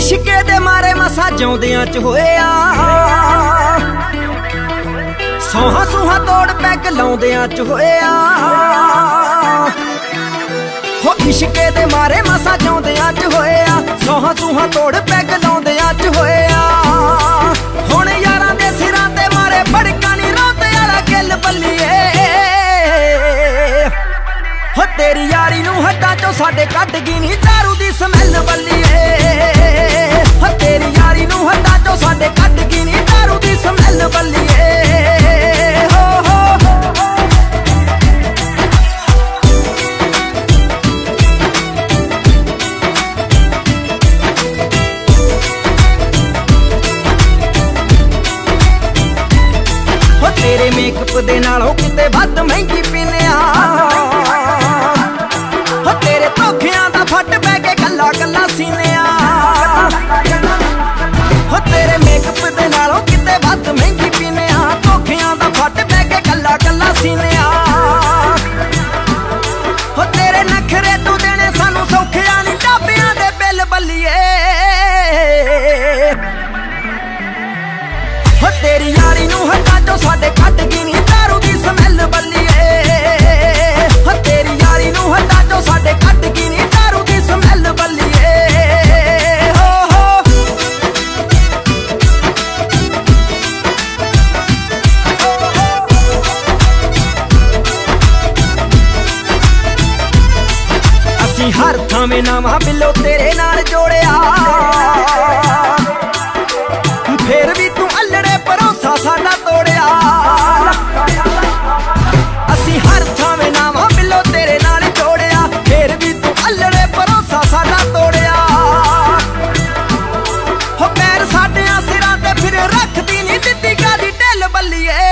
इश्के दे मारे मसा जिउंदियां च होया, सौहा सूहा तोड़ पैग लाउंदियां च होया। हो इश्के दे मारे मसा जिउंदियां च होया, सौहा सूहा तोड़ पैग लाउंदियां च होया। हुण यारां दे सिरां ते मारे भड़का नी रोंदे आला गिल बल्लीए। हो तेरी यारी नूं हड्डां चों साडे कढ गई नी दारू दी स्मैल बल्लीए। हो तेरी यारी नूं हड्डां चों साडे कढ गई नी दारू दी स्मैल बल्लीए। हो तेरे मेकअप दे नालों किते वध महंगी पीने आ। हो तेरे धोखियां दा फट पै के गल्ला गल्ला सीने आ। हो तेरे मेकअप दे नालों किते वध महंगी पीने आ, धोखियां दा फट पै के गल्ला गल्ला सीने आ। हो तेरे नखरे तू देने सानू सौखिया नी ढाबियां दे बिल बल्लीए। हो तेरी यारी नूं हड्डां चों साडे कढ गई नी दारू दी स्मैल बल्लीए। हो तेरी यारी नूं हड्डां चों साडे कढ गई नी दारू दी स्मैल बल्लीए। हो असीं हर थावें नवां बिलो तेरे नाल जोड़िया, फिर भी तू अल्लड़े भरोसा साडा तोड़िया। असीं हर थावें नावां बिलो तेरे नाल जोड़िया, फिर भी तू अल्लड़े भरोसा साडा तोड़िया। हो पैर साडियां सिरां ते फिर रखदी नी दित्ती गादी ढिल बल्लीए।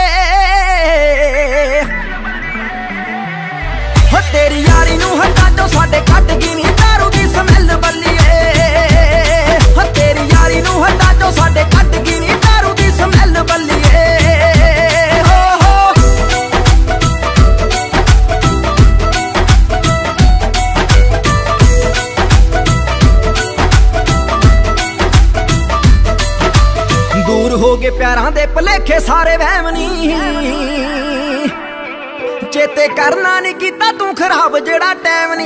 हो तेरी यारी नूं हड्डां चों साडे कढ गई नी दारू दी स्मैल बल्लीए। हो तेरी यारी नूं हड्डां चों साडे कढ गई नी दारू दी स्मैल बल्लीए। दूर हो गए प्यारां दे भलेखे सारे वहम नी, चेते करना नहीं कीता तू खराब जेड़ा टैम नी।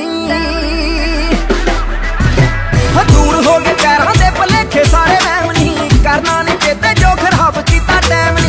दूर हो गए प्यारां दे भलेखे सारे वहम नी, करना नहीं चेते जो खराब कीता टैम नी।